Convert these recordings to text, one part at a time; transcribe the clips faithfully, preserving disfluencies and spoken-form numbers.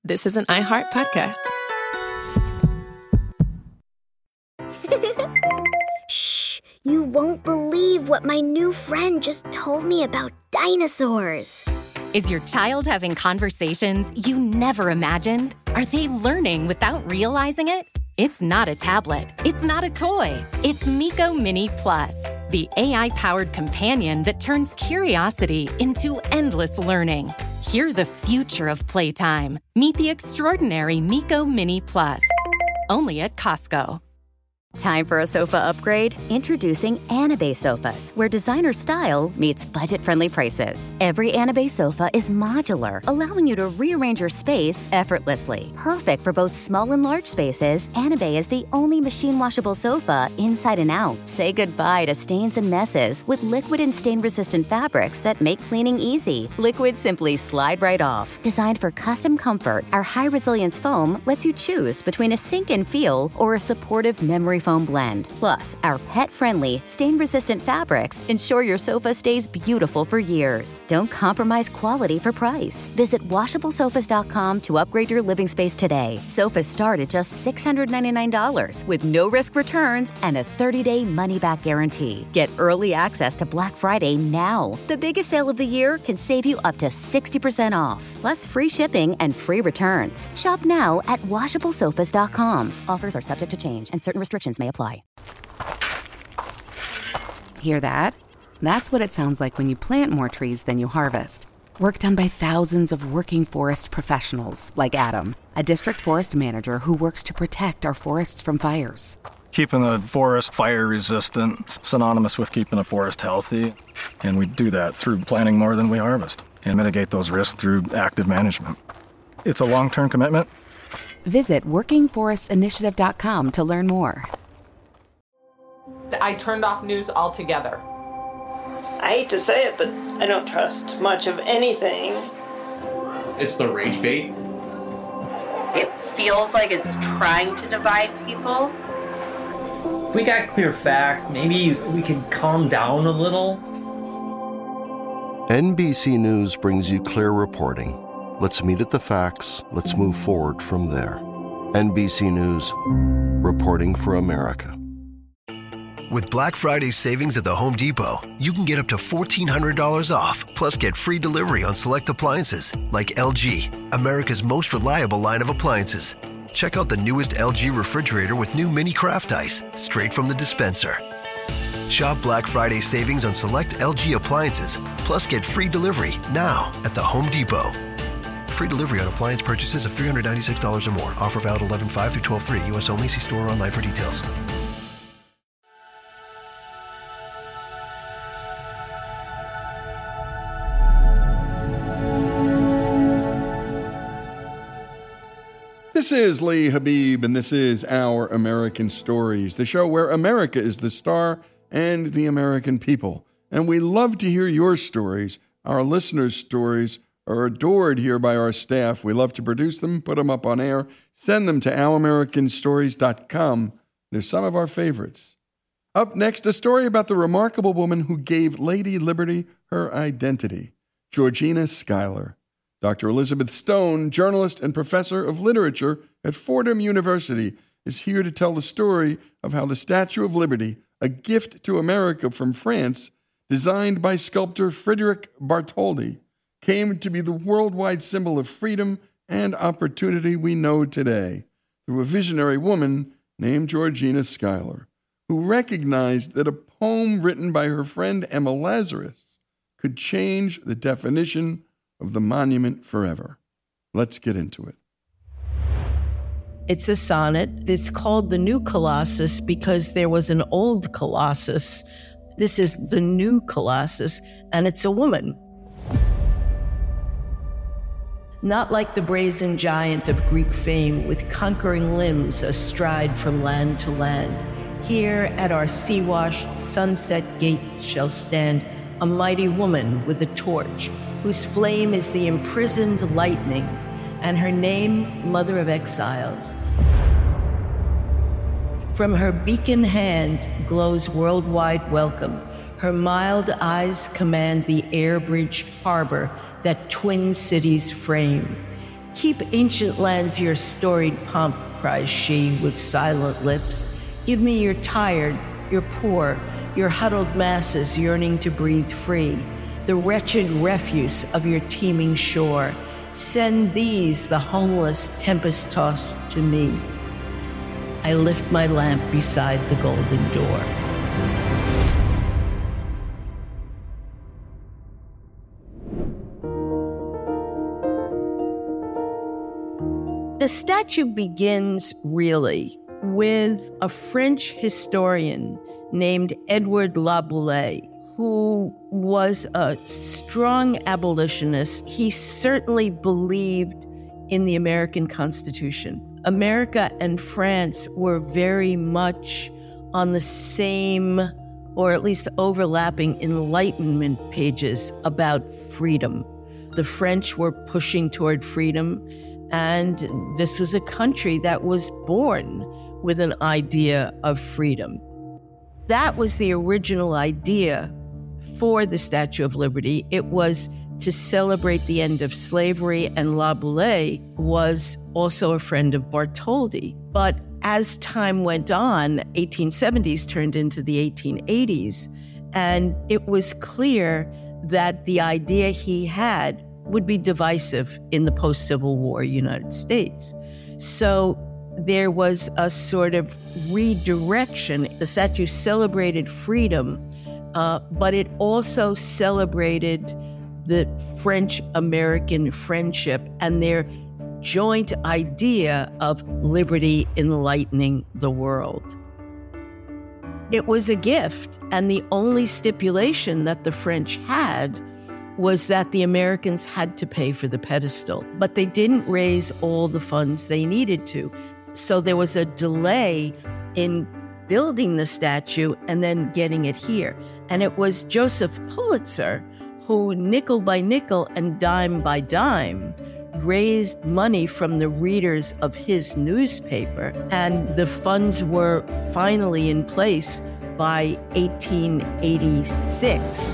this is an iHeart podcast. Shh, you won't believe what my new friend just told me about dinosaurs. Is your child having conversations you never imagined? Are they learning without realizing it? It's not a tablet. It's not a toy. It's Miko Mini Plus, the A I-powered companion that turns curiosity into endless learning. Hear the future of playtime. Meet the extraordinary Miko Mini Plus. Only at Costco. Time for a sofa upgrade? Introducing Anabe Sofas, where designer style meets budget-friendly prices. Every Anabe sofa is modular, allowing you to rearrange your space effortlessly. Perfect for both small and large spaces, Anabe is the only machine-washable sofa inside and out. Say goodbye to stains and messes with liquid and stain-resistant fabrics that make cleaning easy. Liquids simply slide right off. Designed for custom comfort, our high-resilience foam lets you choose between a sink-in feel or a supportive memory foam blend. Plus, our pet-friendly, stain-resistant fabrics ensure your sofa stays beautiful for years. Don't compromise quality for price. Visit washable sofas dot com to upgrade your living space today. Sofas start at just six hundred ninety-nine dollars with no-risk returns and a thirty-day money-back guarantee. Get early access to Black Friday now. The biggest sale of the year can save you up to sixty percent off, plus free shipping and free returns. Shop now at washable sofas dot com. Offers are subject to change and certain restrictions may apply. Hear that? That's what it sounds like when you plant more trees than you harvest. Work done by thousands of working forest professionals like Adam, a district forest manager who works to protect our forests from fires. Keeping the forest fire resistant, synonymous with keeping the forest healthy. And we do that through planting more than we harvest and mitigate those risks through active management. It's a long-term commitment. Visit working forests initiative dot com to learn more. I turned off news altogether. I hate to say it, but I don't trust much of anything. It's the rage bait. It feels like it's trying to divide people. If we got clear facts, maybe we could calm down a little. N B C News brings you clear reporting. Let's meet at the facts. Let's move forward from there. N B C News, reporting for America. With Black Friday savings at the Home Depot, you can get up to fourteen hundred dollars off, plus get free delivery on select appliances like L G, America's most reliable line of appliances. Check out the newest L G refrigerator with new mini craft ice, straight from the dispenser. Shop Black Friday savings on select L G appliances, plus get free delivery now at the Home Depot. Free delivery on appliance purchases of three hundred ninety-six dollars or more. Offer valid eleven five through twelve three. U S only. See store or online for details. This is Lee Habib, and this is Our American Stories, the show where America is the star and the American people. And we love to hear your stories. Our listeners' stories are adored here by our staff. We love to produce them, put them up on air, send them to our american stories dot com. They're some of our favorites. Up next, a story about the remarkable woman who gave Lady Liberty her identity, Georgina Schuyler. Doctor Elizabeth Stone, journalist and professor of literature at Fordham University, is here to tell the story of how the Statue of Liberty, a gift to America from France, designed by sculptor Frédéric Bartholdi, came to be the worldwide symbol of freedom and opportunity we know today through a visionary woman named Georgina Schuyler, who recognized that a poem written by her friend Emma Lazarus could change the definition of the monument forever. Let's get into it. It's a sonnet. It's called The New Colossus because there was an old Colossus. This is the new Colossus, and it's a woman. Not like the brazen giant of Greek fame with conquering limbs astride from land to land. Here at our sea-washed sunset gates shall stand a mighty woman with a torch, whose flame is the imprisoned lightning, and her name, Mother of Exiles. From her beacon hand glows worldwide welcome. Her mild eyes command the air bridge harbor that twin cities frame. Keep ancient lands your storied pomp, cries she with silent lips. Give me your tired, your poor, your huddled masses yearning to breathe free, the wretched refuse of your teeming shore. Send these, the homeless, tempest-tossed, to me. I lift my lamp beside the golden door. The statue begins, really, with a French historian named Edward Laboulaye, who was a strong abolitionist. He certainly believed in the American Constitution. America and France were very much on the same, or at least overlapping, Enlightenment pages about freedom. The French were pushing toward freedom, and this was a country that was born with an idea of freedom. That was the original idea for the Statue of Liberty. It was to celebrate the end of slavery, and Laboulaye was also a friend of Bartholdi. But as time went on, eighteen seventies turned into the eighteen eighties, and it was clear that the idea he had would be divisive in the post-Civil War United States. So there was a sort of redirection. The statue celebrated freedom, uh, but it also celebrated the French-American friendship and their joint idea of liberty enlightening the world. It was a gift, and the only stipulation that the French had was that the Americans had to pay for the pedestal, but they didn't raise all the funds they needed to. So there was a delay in building the statue and then getting it here. And it was Joseph Pulitzer who, nickel by nickel and dime by dime, raised money from the readers of his newspaper, and the funds were finally in place by eighteen eighty-six.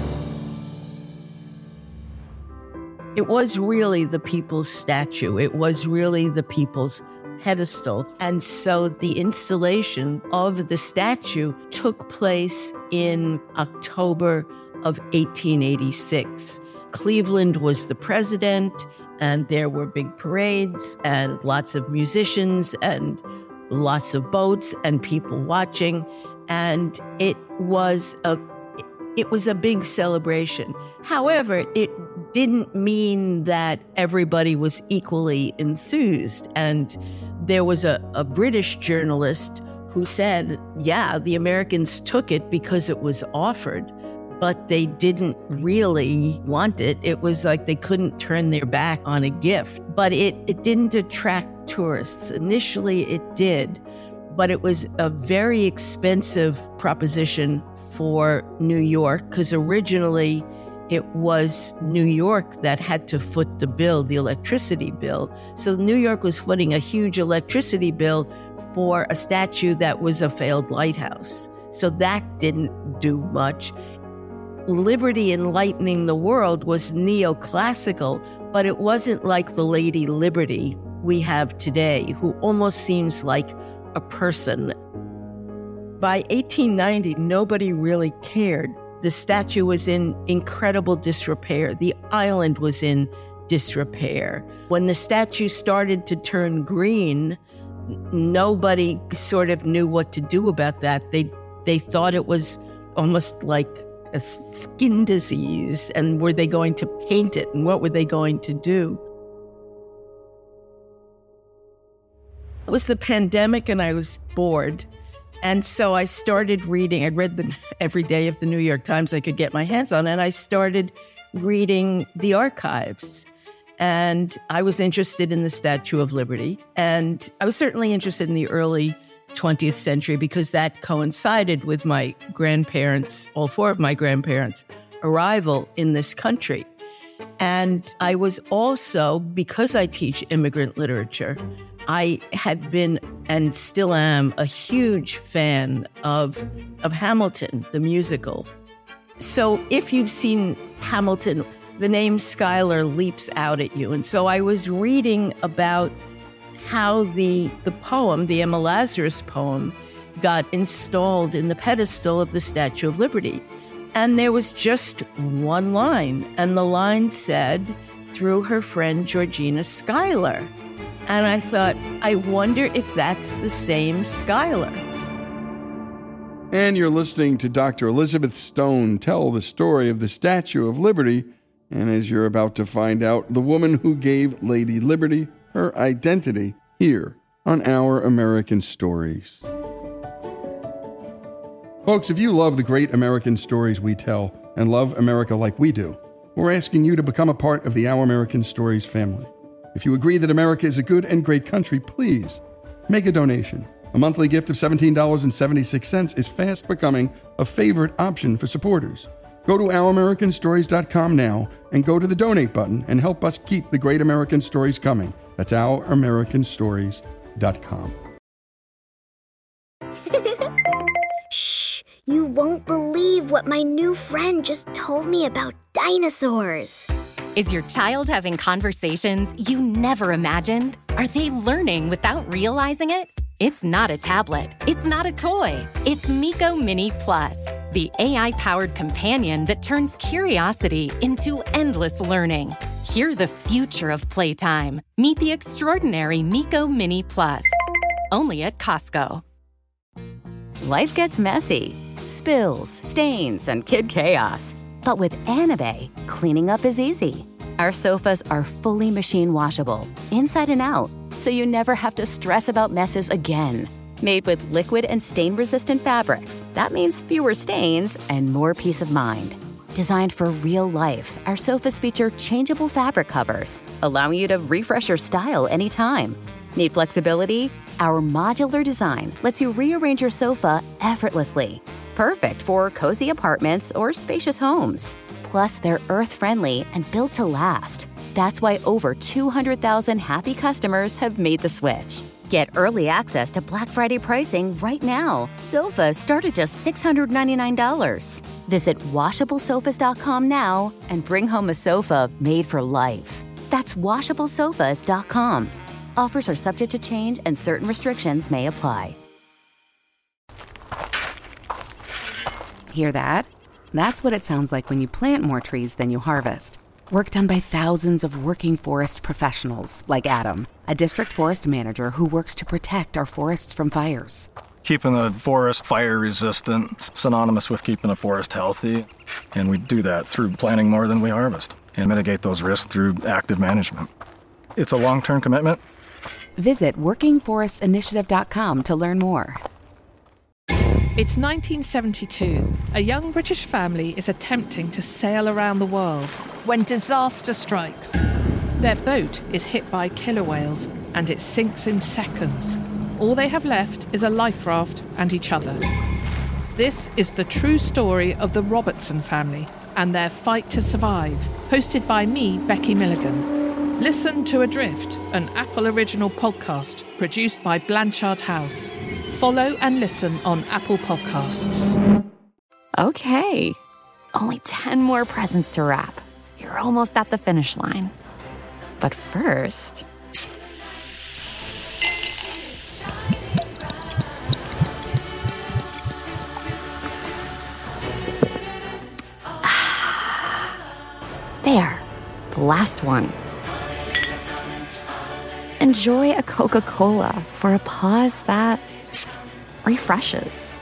It was really the people's statue. It was really the people's pedestal. And so the installation of the statue took place in October of eighteen eighty-six. Cleveland was the president, and there were big parades and lots of musicians and lots of boats and people watching. And it was a it was a big celebration. However, it didn't mean that everybody was equally enthused. And there was a, a British journalist who said, yeah, the Americans took it because it was offered, but they didn't really want it. It was like they couldn't turn their back on a gift. But it, it didn't attract tourists. Initially, it did, but it was a very expensive proposition for New York, because originally it was New York that had to foot the bill, the electricity bill. So New York was footing a huge electricity bill for a statue that was a failed lighthouse. So that didn't do much. Liberty enlightening the world was neoclassical, but it wasn't like the Lady Liberty we have today, who almost seems like a person. By eighteen ninety, nobody really cared. The statue was in incredible disrepair. The island was in disrepair. When the statue started to turn green, nobody sort of knew what to do about that. They they thought it was almost like a skin disease, and were they going to paint it, and what were they going to do? It was the pandemic, and I was bored. And so I started reading. I'd read the, every day of the New York Times I could get my hands on, and I started reading the archives. And I was interested in the Statue of Liberty. And I was certainly interested in the early twentieth century because that coincided with my grandparents, all four of my grandparents' arrival in this country. And I was also, because I teach immigrant literature, I had been and still am a huge fan of, of Hamilton, the musical. So if you've seen Hamilton, the name Schuyler leaps out at you. And so I was reading about how the the poem, the Emma Lazarus poem, got installed in the pedestal of the Statue of Liberty. And there was just one line, and the line said, "Through her friend Georgina Schuyler." And I thought, I wonder if that's the same Schuyler. And you're listening to Doctor Elizabeth Stone tell the story of the Statue of Liberty. And as you're about to find out, the woman who gave Lady Liberty her identity here on Our American Stories. Folks, if you love the great American stories we tell and love America like we do, we're asking you to become a part of the Our American Stories family. If you agree that America is a good and great country, please make a donation. A monthly gift of seventeen dollars and seventy-six cents is fast becoming a favorite option for supporters. Go to our american stories dot com now and go to the donate button and help us keep the great American stories coming. That's our american stories dot com. Shh, you won't believe what my new friend just told me about dinosaurs. Is your child having conversations you never imagined? Are they learning without realizing it? It's not a tablet. It's not a toy. It's Miko Mini Plus, the A I-powered companion that turns curiosity into endless learning. Hear the future of playtime. Meet the extraordinary Miko Mini Plus. Only at Costco. Life gets messy. Spills, stains, and kid chaos. But with Anabei, cleaning up is easy. Our sofas are fully machine washable, inside and out, so you never have to stress about messes again. Made with liquid and stain-resistant fabrics, that means fewer stains and more peace of mind. Designed for real life, our sofas feature changeable fabric covers, allowing you to refresh your style anytime. Need flexibility? Our modular design lets you rearrange your sofa effortlessly. Perfect for cozy apartments or spacious homes. Plus, they're earth-friendly and built to last. That's why over two hundred thousand happy customers have made the switch. Get early access to Black Friday pricing right now. Sofas start at just six hundred ninety-nine dollars. Visit washable sofas dot com now and bring home a sofa made for life. That's washable sofas dot com. Offers are subject to change and certain restrictions may apply. Hear that? That's what it sounds like when you plant more trees than you harvest. Work done by thousands of working forest professionals like Adam, a district forest manager who works to protect our forests from fires. Keeping the forest fire resistant, synonymous with keeping the forest healthy. And we do that through planting more than we harvest and mitigate those risks through active management. It's a long-term commitment. Visit working forests initiative dot com to learn more. It's nineteen seventy-two. A young British family is attempting to sail around the world when disaster strikes. Their boat is hit by killer whales and it sinks in seconds. All they have left is a life raft and each other. This is the true story of the Robertson family and their fight to survive, hosted by me, Becky Milligan. Listen to Adrift, an Apple original podcast produced by Blanchard House. Follow and listen on Apple Podcasts. Okay, only ten more presents to wrap. You're almost at the finish line. But first... There, the last one. Enjoy a Coca-Cola for a pause that refreshes.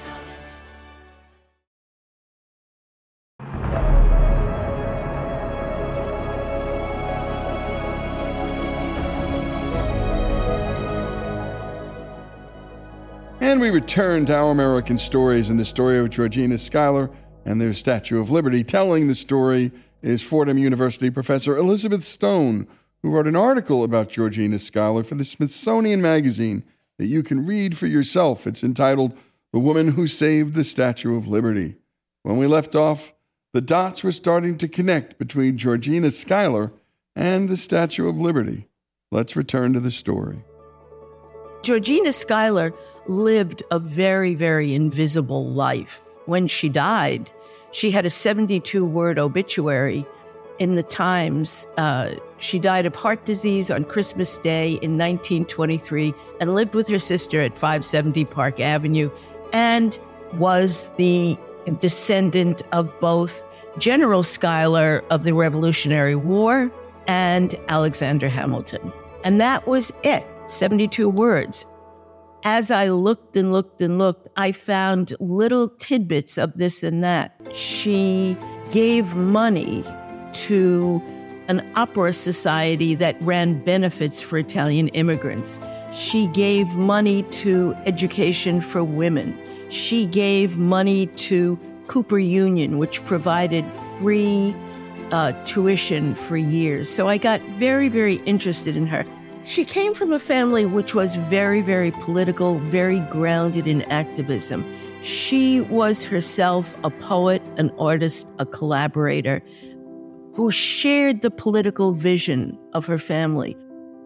And we return to Our American Stories and the story of Georgina Schuyler and their Statue of Liberty. Telling the story is Fordham University professor Elizabeth Stone, who wrote an article about Georgina Schuyler for the Smithsonian Magazine that you can read for yourself. It's entitled The Woman Who Saved the Statue of Liberty. When we left off, the dots were starting to connect between Georgina Schuyler and the Statue of Liberty. Let's return to the story. Georgina Schuyler lived a very, very invisible life. When she died, she had a seventy-two word obituary, in the Times. Uh, she died of heart disease on Christmas Day in nineteen twenty-three and lived with her sister at five seventy Park Avenue, and was the descendant of both General Schuyler of the Revolutionary War and Alexander Hamilton. And that was it, seventy-two words. As I looked and looked and looked, I found little tidbits of this and that. She gave money to an opera society that ran benefits for Italian immigrants. She gave money to education for women. She gave money to Cooper Union, which provided free uh, tuition for years. So I got very, very interested in her. She came from a family which was very, very political, very grounded in activism. She was herself a poet, an artist, a collaborator who shared the political vision of her family.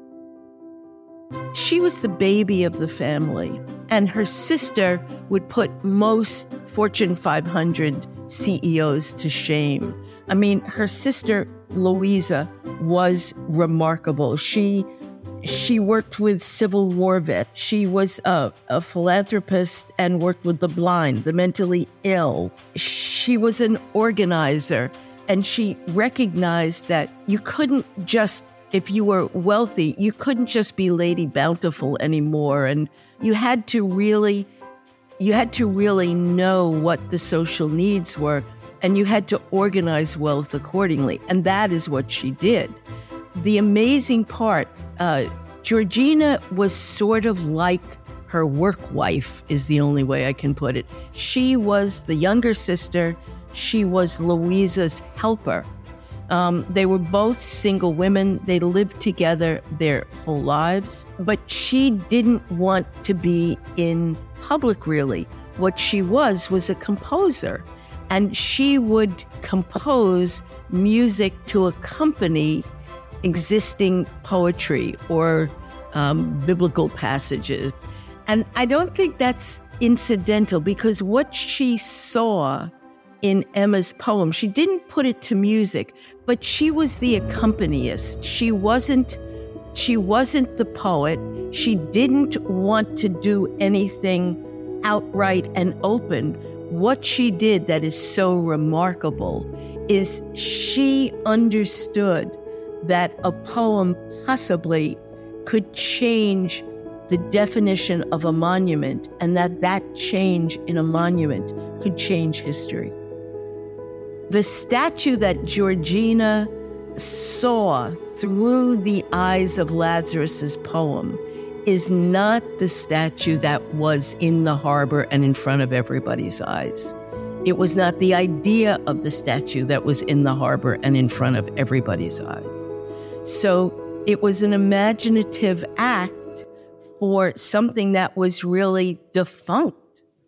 She was the baby of the family, and her sister would put most Fortune five hundred C E Os to shame. I mean, her sister, Louisa, was remarkable. She She worked with Civil War vets. She was a, a philanthropist and worked with the blind, the mentally ill. She was an organizer, and she recognized that you couldn't just, if you were wealthy, you couldn't just be Lady Bountiful anymore. And you had to really, you had to really know what the social needs were, and you had to organize wealth accordingly. And that is what she did. The amazing part, uh, Georgina was sort of like her work wife, is the only way I can put it. She was the younger sister. She was Louisa's helper. Um, they were both single women. They lived together their whole lives. But she didn't want to be in public, really. What she was was a composer. And she would compose music to accompany existing poetry or um, biblical passages. And I don't think that's incidental, because what she saw in Emma's poem, she didn't put it to music, but she was the accompanist. She wasn't, she wasn't the poet. She didn't want to do anything outright and open. What she did that is so remarkable is she understood that a poem possibly could change the definition of a monument, and that that change in a monument could change history. The statue that Georgina saw through the eyes of Lazarus's poem is not the statue that was in the harbor and in front of everybody's eyes. It was not the idea of the statue that was in the harbor and in front of everybody's eyes. So it was an imaginative act for something that was really defunct.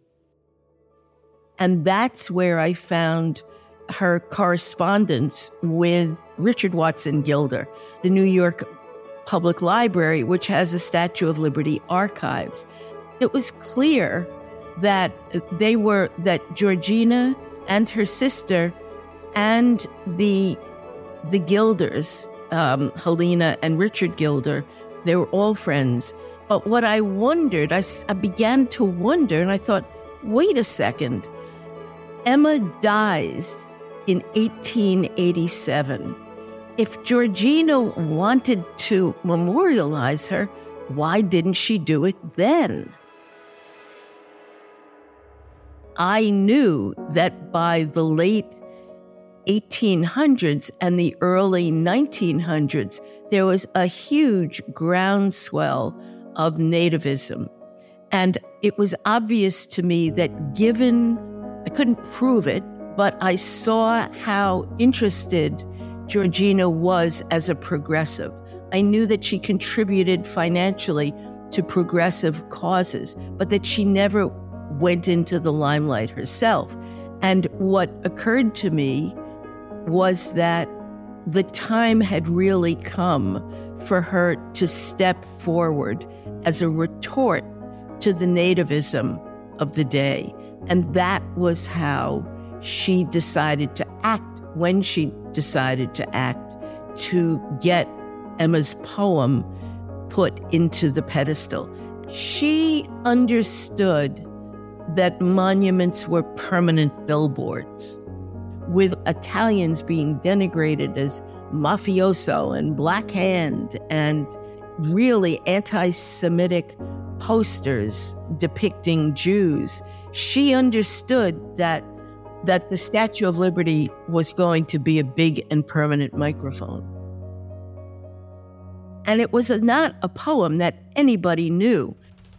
And that's where I found her correspondence with Richard Watson Gilder, the New York Public Library, which has a Statue of Liberty archives. It was clear that they were, that Georgina and her sister and the the Gilders, um, Helena and Richard Gilder, they were all friends. But what I wondered, I, I began to wonder, and I thought, wait a second, Emma dies in eighteen eighty-seven. If Georgina wanted to memorialize her, why didn't she do it then? I knew that by the late eighteen hundreds and the early nineteen hundreds, there was a huge groundswell of nativism. And it was obvious to me that given, I couldn't prove it, but I saw how interested Georgina was as a progressive. I knew that she contributed financially to progressive causes, but that she never went into the limelight herself. And what occurred to me was that the time had really come for her to step forward as a retort to the nativism of the day. And that was how she decided to act when she decided to act, to get Emma's poem put into the pedestal. She understood that monuments were permanent billboards, with Italians being denigrated as mafioso and Black Hand and really anti-Semitic posters depicting Jews. She understood that that the Statue of Liberty was going to be a big and permanent microphone. And it was a, not a poem that anybody knew.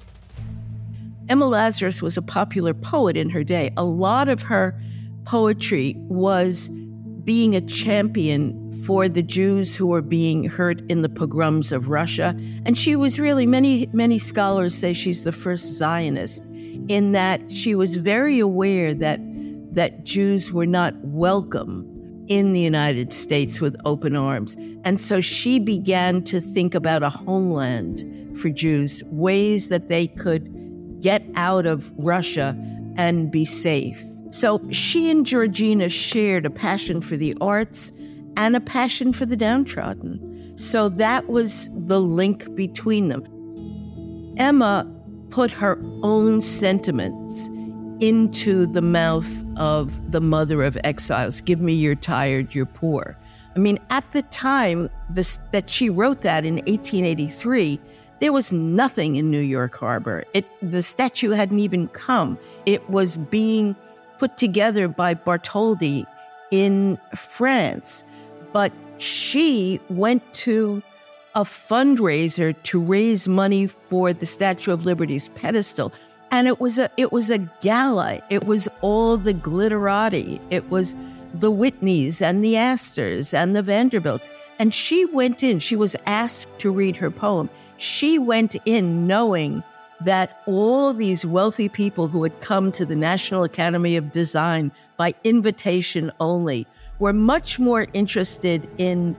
Emma Lazarus was a popular poet in her day. A lot of her poetry was being a champion for the Jews who were being hurt in the pogroms of Russia. And she was really, many, many scholars say she's the first Zionist, in that she was very aware that, that Jews were not welcome in the United States with open arms. And so she began to think about a homeland for Jews, ways that they could get out of Russia and be safe. So she and Georgina shared a passion for the arts and a passion for the downtrodden. So that was the link between them. Emma put her own sentiments into the mouth of the mother of exiles. Give me your tired, your poor. I mean, at the time this, that she wrote that in eighteen eighty-three, there was nothing in New York Harbor. It, the statue hadn't even come. It was being put together by Bartholdi in France. But she went to a fundraiser to raise money for the Statue of Liberty's pedestal. And it was a it was a gala. It was all the glitterati. It was the Whitneys and the Astors and the Vanderbilts. And she went in. She was asked to read her poem. She went in knowing that all these wealthy people who had come to the National Academy of Design by invitation only were much more interested in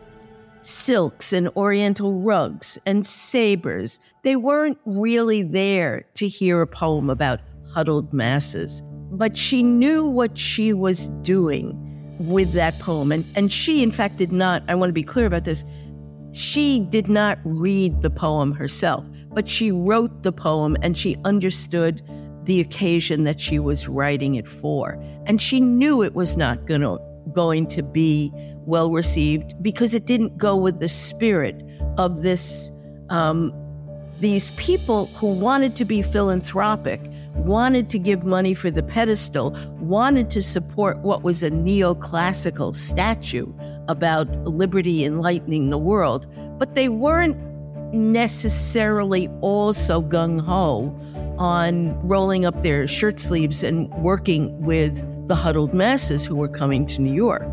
silks and oriental rugs and sabers. They weren't really there to hear a poem about huddled masses. But she knew what she was doing with that poem. And, and she, in fact, did not, I want to be clear about this, she did not read the poem herself, but she wrote the poem and she understood the occasion that she was writing it for. And she knew it was not gonna, going to be well received because it didn't go with the spirit of this, um, these people who wanted to be philanthropic, wanted to give money for the pedestal, wanted to support what was a neoclassical statue about liberty enlightening the world, but they weren't necessarily all so gung-ho on rolling up their shirt sleeves and working with the huddled masses who were coming to New York.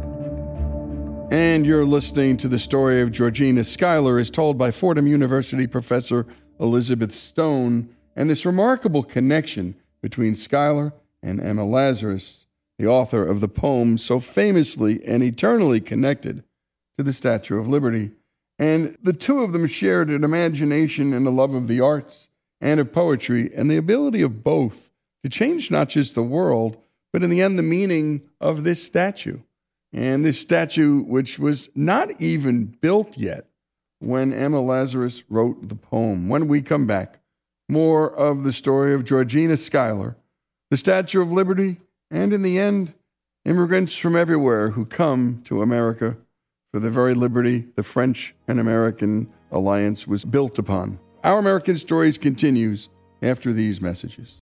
And you're listening to the story of Georgina Schuyler as told by Fordham University professor Elizabeth Stone, and this remarkable connection between Schuyler and Emma Lazarus, the author of the poem so famously and eternally connected to the Statue of Liberty. And the two of them shared an imagination and a love of the arts and of poetry, and the ability of both to change not just the world, but in the end, the meaning of this statue. And this statue, which was not even built yet when Emma Lazarus wrote the poem. When we come back, more of the story of Georgina Schuyler, the Statue of Liberty, and in the end, immigrants from everywhere who come to America for the very liberty the French and American alliance was built upon. Our American Stories continues after these messages.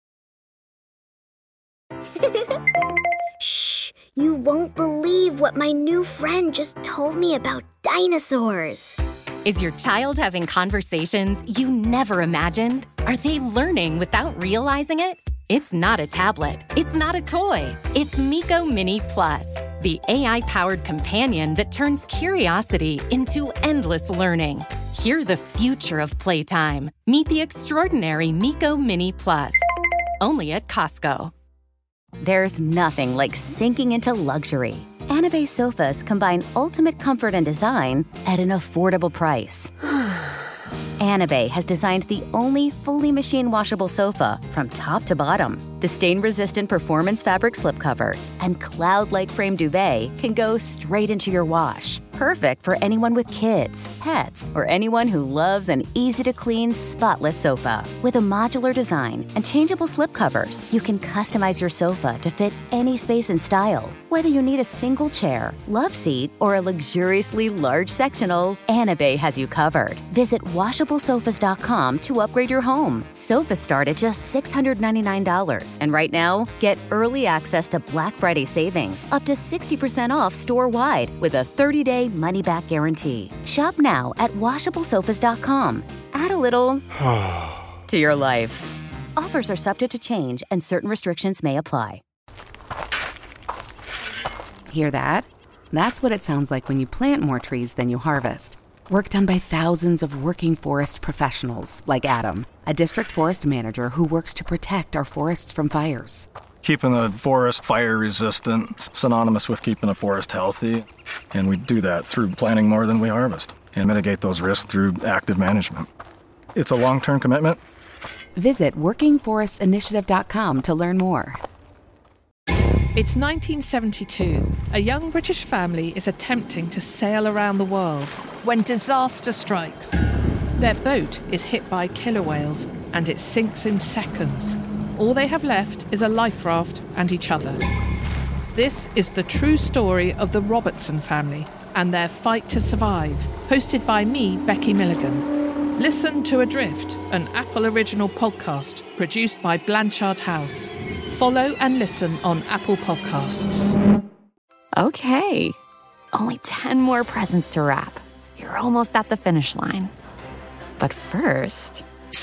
Shh, you won't believe what my new friend just told me about dinosaurs. Is your child having conversations you never imagined? Are they learning without realizing it? It's not a tablet. It's not a toy. It's Miko Mini Plus, the A I-powered companion that turns curiosity into endless learning. Hear the future of playtime. Meet the extraordinary Miko Mini Plus. Only at Costco. There's nothing like sinking into luxury. Anabay sofas combine ultimate comfort and design at an affordable price. Anabay has designed the only fully machine washable sofa from top to bottom. The stain-resistant performance fabric slipcovers and cloud-like frame duvet can go straight into your wash. Perfect for anyone with kids, pets, or anyone who loves an easy-to-clean, spotless sofa. With a modular design and changeable slipcovers, you can customize your sofa to fit any space and style. Whether you need a single chair, love seat, or a luxuriously large sectional, Anabay has you covered. Visit washable sofas dot com to upgrade your home. Sofas start at just six hundred ninety-nine dollars. And right now, get early access to Black Friday savings, up to sixty percent off store-wide with a thirty-day money-back guarantee. Shop now at washable sofas dot com. Add a little to your life. Offers are subject to change and certain restrictions may apply. Hear that? That's what it sounds like when you plant more trees than you harvest. Work done by thousands of working forest professionals like Adam, a district forest manager who works to protect our forests from fires. Keeping the forest fire resistant, synonymous with keeping the forest healthy. And we do that through planting more than we harvest and mitigate those risks through active management. It's a long-term commitment. Visit working forests initiative dot com to learn more. It's nineteen seventy-two. A young British family is attempting to sail around the world when disaster strikes. Their boat is hit by killer whales and it sinks in seconds. All they have left is a life raft and each other. This is the true story of the Robertson family and their fight to survive, hosted by me, Becky Milligan. Listen to Adrift, an Apple original podcast produced by Blanchard House. Follow and listen on Apple Podcasts. Okay, only ten more presents to wrap. You're almost at the finish line. But first...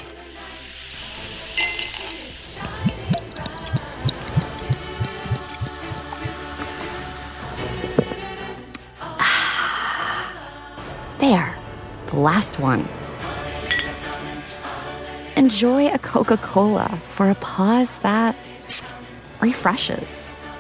There, the last one. Enjoy a Coca-Cola for a pause that refreshes.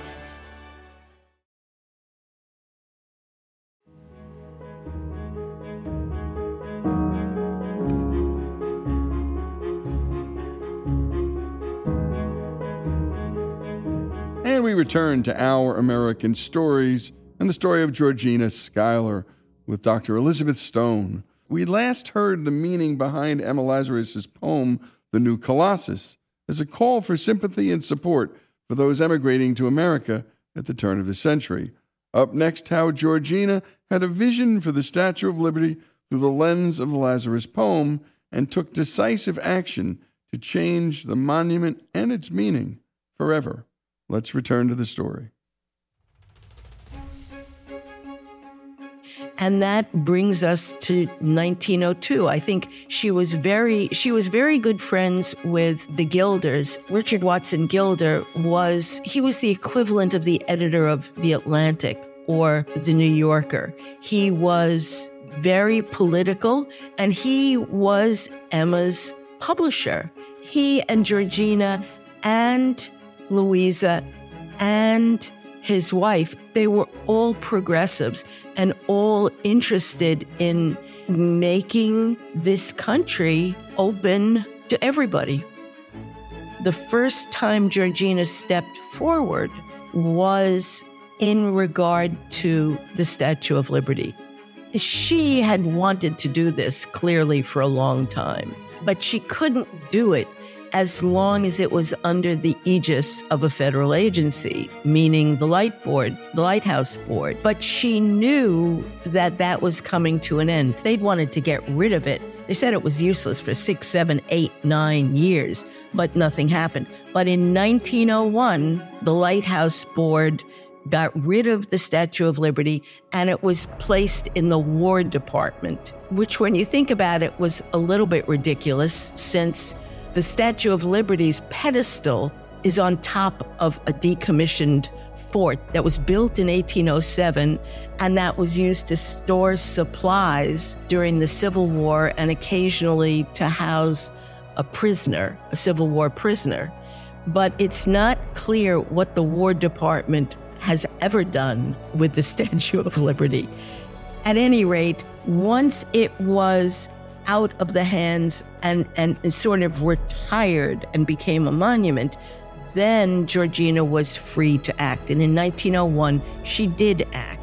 And we return to Our American Stories and the story of Georgina Schuyler with Doctor Elizabeth Stone. We last heard the meaning behind Emma Lazarus's poem, The New Colossus, as a call for sympathy and support for those emigrating to America at the turn of the century. Up next, how Georgina had a vision for the Statue of Liberty through the lens of the Lazarus poem and took decisive action to change the monument and its meaning forever. Let's return to the story. And that brings us to nineteen oh two. I think she was very she was very good friends with the Gilders. Richard Watson Gilder was he was the equivalent of the editor of The Atlantic or The New Yorker. He was very political, and he was Emma's publisher. He and Georgina and Louisa and his wife, they were all progressives and all interested in making this country open to everybody. The first time Georgina stepped forward was in regard to the Statue of Liberty. She had wanted to do this clearly for a long time, but she couldn't do it as long as it was under the aegis of a federal agency, meaning the Light Board, the Lighthouse Board. But she knew that that was coming to an end. They'd wanted to get rid of it. They said it was useless for six, seven, eight, nine years, but nothing happened. But in nineteen oh one, the Lighthouse Board got rid of the Statue of Liberty, and it was placed in the War Department, which, when you think about it, was a little bit ridiculous, since the Statue of Liberty's pedestal is on top of a decommissioned fort that was built in eighteen oh seven, and that was used to store supplies during the Civil War and occasionally to house a prisoner, a Civil War prisoner. But it's not clear what the War Department has ever done with the Statue of Liberty. At any rate, once it was out of the hands and, and sort of retired and became a monument, then Georgina was free to act. And in nineteen oh one, she did act.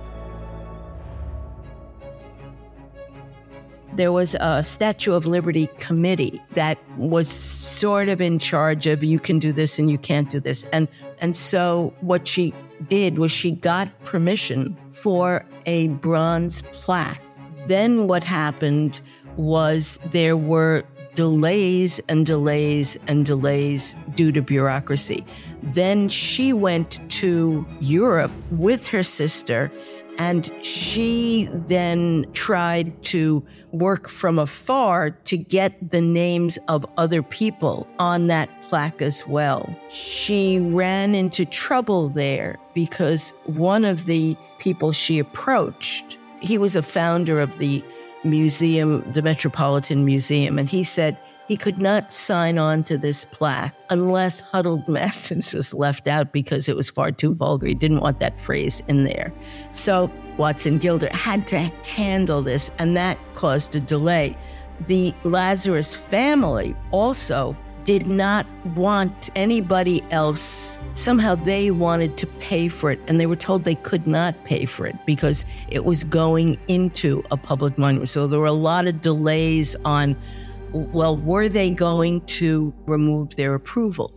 There was a Statue of Liberty committee that was sort of in charge of you can do this and you can't do this. And, and so what she did was she got permission for a bronze plaque. Then what happened was there were delays and delays and delays due to bureaucracy. Then she went to Europe with her sister, and she then tried to work from afar to get the names of other people on that plaque as well. She ran into trouble there because one of the people she approached, he was a founder of the museum, the Metropolitan Museum, and he said he could not sign on to this plaque unless Huddled Masons was left out because it was far too vulgar. He didn't want that phrase in there. So Watson Gilder had to handle this, and that caused a delay. The Lazarus family also did not want anybody else. Somehow they wanted to pay for it, and they were told they could not pay for it because it was going into a public monument. So there were a lot of delays on, well, were they going to remove their approval?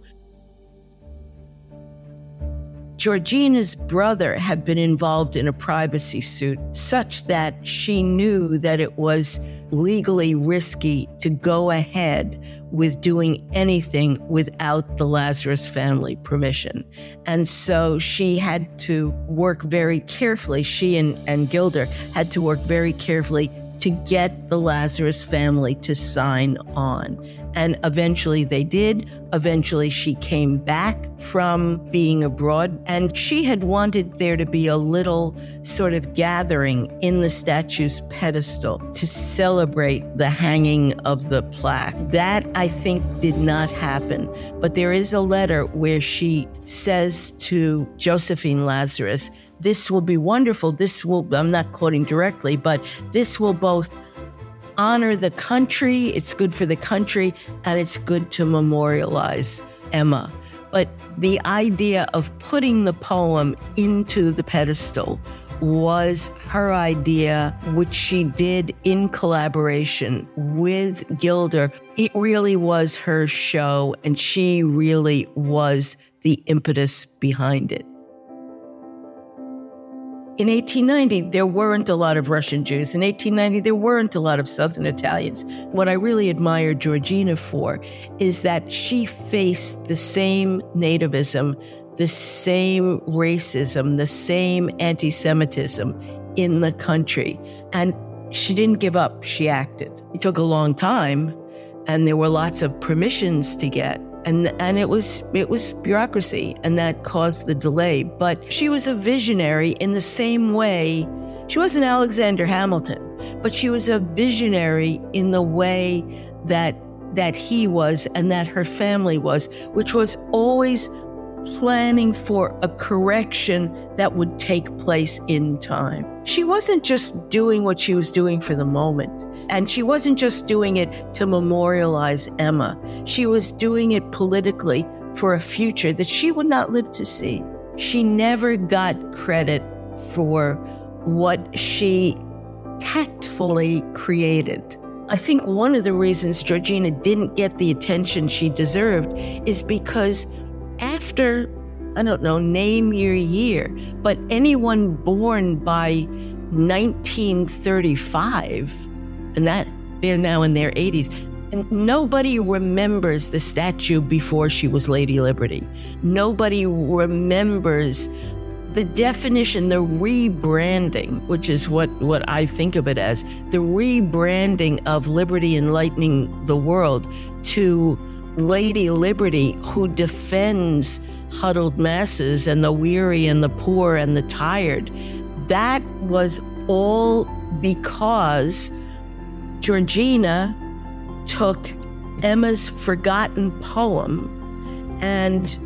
Georgina's brother had been involved in a privacy suit such that she knew that it was legally risky to go ahead with doing anything without the Lazarus family permission. And so she had to work very carefully, she and, and Gilder had to work very carefully to get the Lazarus family to sign on. And eventually they did. Eventually she came back from being abroad, and she had wanted there to be a little sort of gathering in the statue's pedestal to celebrate the hanging of the plaque. That, I think, did not happen. But there is a letter where she says to Josephine Lazarus, this will be wonderful. This will, I'm not quoting directly, but this will both honor the country, it's good for the country, and it's good to memorialize Emma. But the idea of putting the poem into the pedestal was her idea, which she did in collaboration with Gilder. It really was her show, and she really was the impetus behind it. In eighteen ninety, there weren't a lot of Russian Jews. In eighteen ninety, there weren't a lot of Southern Italians. What I really admire Georgina for is that she faced the same nativism, the same racism, the same anti-Semitism in the country. And she didn't give up. She acted. It took a long time, and there were lots of permissions to get. And and it was it was bureaucracy, and that caused the delay. But she was a visionary in the same way. She wasn't Alexander Hamilton, but she was a visionary in the way that that he was and that her family was, which was always planning for a correction that would take place in time. She wasn't just doing what she was doing for the moment. And she wasn't just doing it to memorialize Emma. She was doing it politically for a future that she would not live to see. She never got credit for what she tactfully created. I think one of the reasons Georgina didn't get the attention she deserved is because after, I don't know, name your year, but anyone born by nineteen thirty-five, and that they're now in their eighties, and nobody remembers the statue before she was Lady Liberty. Nobody remembers the definition, the rebranding, which is what, what I think of it as, the rebranding of Liberty Enlightening the World to Lady Liberty, who defends huddled masses and the weary and the poor and the tired. That was all because Georgina took Emma's forgotten poem and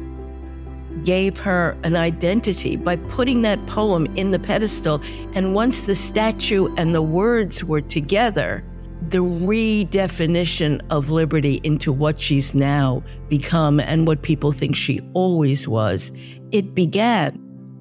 gave her an identity by putting that poem in the pedestal. And once the statue and the words were together, the redefinition of liberty into what she's now become and what people think she always was. It began.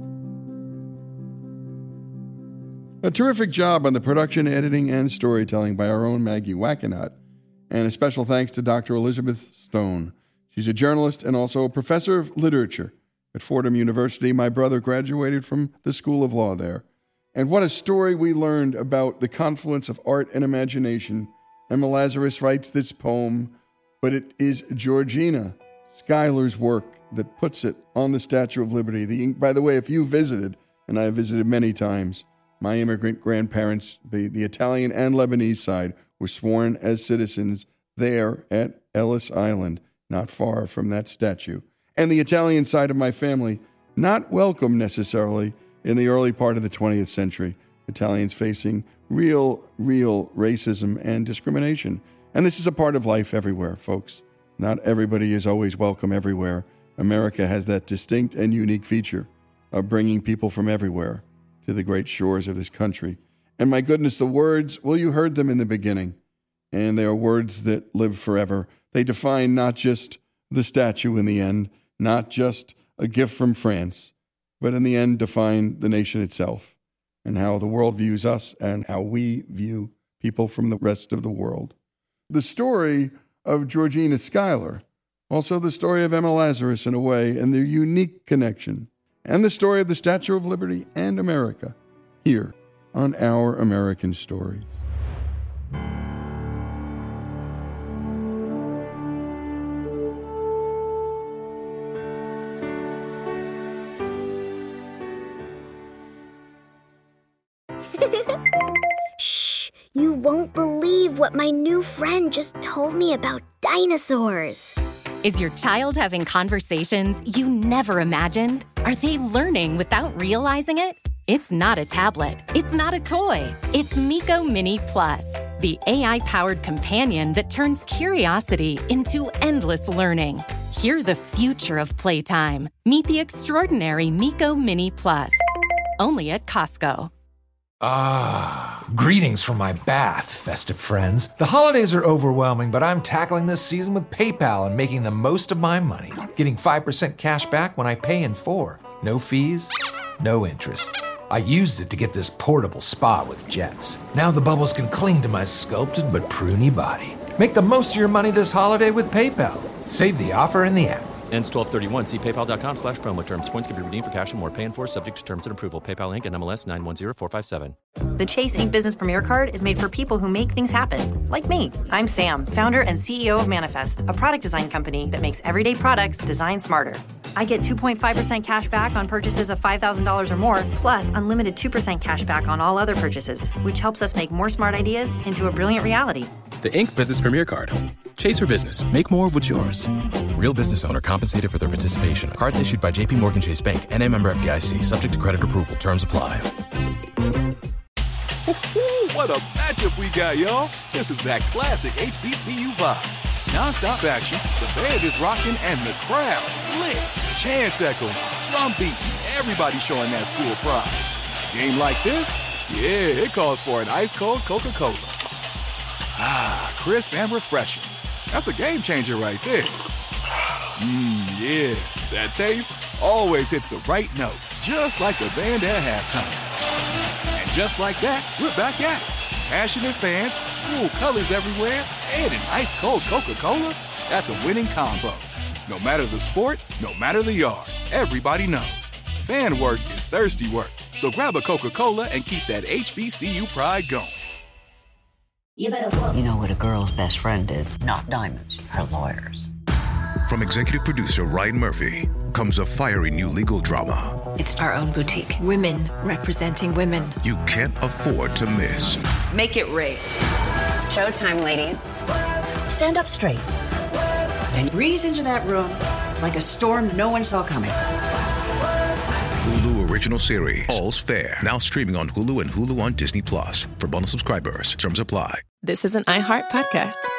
A terrific job on the production, editing, and storytelling by our own Maggie Wackenhut. And a special thanks to Doctor Elizabeth Stone. She's a journalist and also a professor of literature at Fordham University. My brother graduated from the School of Law there. And what a story we learned about the confluence of art and imagination. Emma Lazarus writes this poem, but it is Georgina Schuyler's work that puts it on the Statue of Liberty. The, by the way, if you visited, and I have visited many times, my immigrant grandparents, the, the Italian and Lebanese side, were sworn as citizens there at Ellis Island, not far from that statue. And the Italian side of my family, not welcome necessarily in the early part of the twentieth century. Italians facing real, real racism and discrimination. And this is a part of life everywhere, folks. Not everybody is always welcome everywhere. America has that distinct and unique feature of bringing people from everywhere to the great shores of this country. And my goodness, the words, well, you heard them in the beginning, and they are words that live forever. They define not just the statue in the end, not just a gift from France, but in the end define the nation itself and how the world views us and how we view people from the rest of the world. The story of Georgina Schuyler, also the story of Emma Lazarus in a way, and their unique connection, and the story of the Statue of Liberty and America here on Our American Stories. Shh! You won't believe what my new friend just told me about dinosaurs. Is your child having conversations you never imagined? Are they learning without realizing it? It's not a tablet. It's not a toy. It's Miko Mini Plus, the A I-powered companion that turns curiosity into endless learning. Hear the future of playtime. Meet the extraordinary Miko Mini Plus. Only at Costco. Ah, greetings from my bath, festive friends. The holidays are overwhelming, but I'm tackling this season with PayPal and making the most of my money. Getting five percent cash back when I pay in four. No fees, no interest. I used it to get this portable spa with jets. Now the bubbles can cling to my sculpted but pruny body. Make the most of your money this holiday with PayPal. Save the offer in the app. Ends twelve thirty-one. See paypal.com slash promo terms. Points can be redeemed for cash and more. Pay in four subject to terms and approval. PayPal Incorporated and M L S nine one zero four five seven. The Chase Ink Business Premier Card is made for people who make things happen, like me. I'm Sam, founder and C E O of Manifest, a product design company that makes everyday products designed smarter. I get two point five percent cash back on purchases of five thousand dollars or more, plus unlimited two percent cash back on all other purchases, which helps us make more smart ideas into a brilliant reality. The Ink Business Premier Card. Chase for business. Make more of what's yours. Real business owner compensated for their participation. Cards issued by J P Morgan Chase Bank, N A member F D I C. Subject to credit approval. Terms apply. What a matchup we got, y'all. This is that classic H B C U vibe. Non-stop action, the band is rocking, and the crowd lit. Chants echoing, drum beating, everybody showing that school pride. Game like this? Yeah, it calls for an ice-cold Coca-Cola. Ah, crisp and refreshing. That's a game changer right there. Mmm, yeah, that taste always hits the right note, just like the band at halftime. And just like that, we're back at it. Passionate fans, school colors everywhere, and an ice-cold Coca-Cola. That's a winning combo. No matter the sport, no matter the yard, everybody knows. Fan work is thirsty work. So grab a Coca-Cola and keep that H B C U pride going. You know what a girl's best friend is? Not diamonds, her lawyers. From executive producer Ryan Murphy comes a fiery new legal drama It's our own boutique. Women representing women. you can't afford to miss. Make it rain. Showtime, ladies. Stand up straight and breeze into that room like a storm no one saw coming. Hulu original series All's Fair, now streaming on Hulu and Hulu on Disney Plus. For bundle subscribers, terms apply. This is an iHeart podcast.